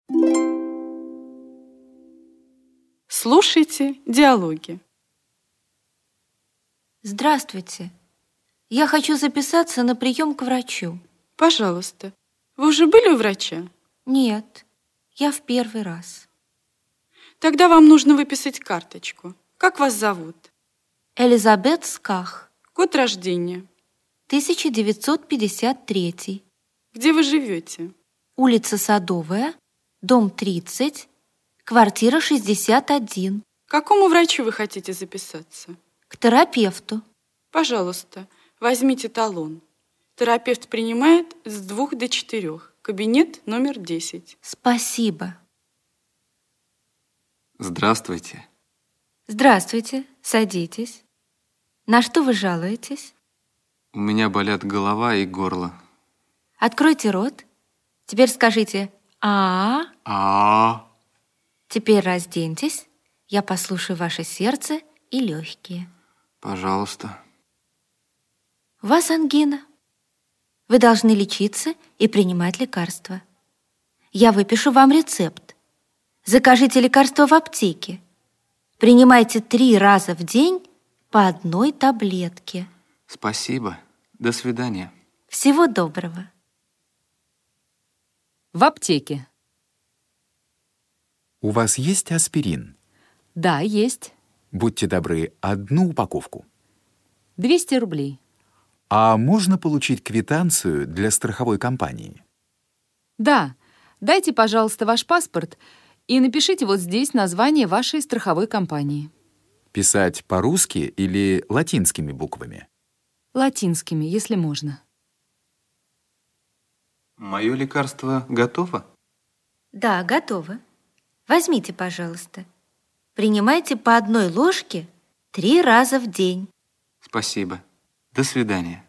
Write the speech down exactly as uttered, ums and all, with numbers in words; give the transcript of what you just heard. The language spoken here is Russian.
Слушайте диалоги. Здравствуйте. Я хочу записаться на прием к врачу. Пожалуйста. Вы уже были у врача? Нет, я в первый раз. Тогда вам нужно выписать карточку. Как вас зовут? Элизабет Сках. Год рождения? тысяча девятьсот пятьдесят третий. Где вы живете? Улица Садовая, дом тридцать, квартира шестьдесят один. К какому врачу вы хотите записаться? К терапевту. Пожалуйста, возьмите талон. Терапевт принимает с двух до четырех. Кабинет номер десять. Спасибо. Здравствуйте. Здравствуйте, садитесь. На что вы жалуетесь? У меня болят голова и горло. Откройте рот. Теперь скажите «а». А. Теперь разденьтесь. Я послушаю ваше сердце и легкие. Пожалуйста. У вас ангина. Вы должны лечиться и принимать лекарства. Я выпишу вам рецепт. Закажите лекарства в аптеке. Принимайте три раза в день по одной таблетке. Спасибо. До свидания. Всего доброго. В аптеке. У вас есть аспирин? Да, есть. Будьте добры, одну упаковку. двести рублей. А можно получить квитанцию для страховой компании? Да. Дайте, пожалуйста, ваш паспорт и напишите вот здесь название вашей страховой компании. Писать по-русски или латинскими буквами? Латинскими, если можно. Мое лекарство готово? Да, готово. Возьмите, пожалуйста. Принимайте по одной ложке три раза в день. Спасибо. До свидания.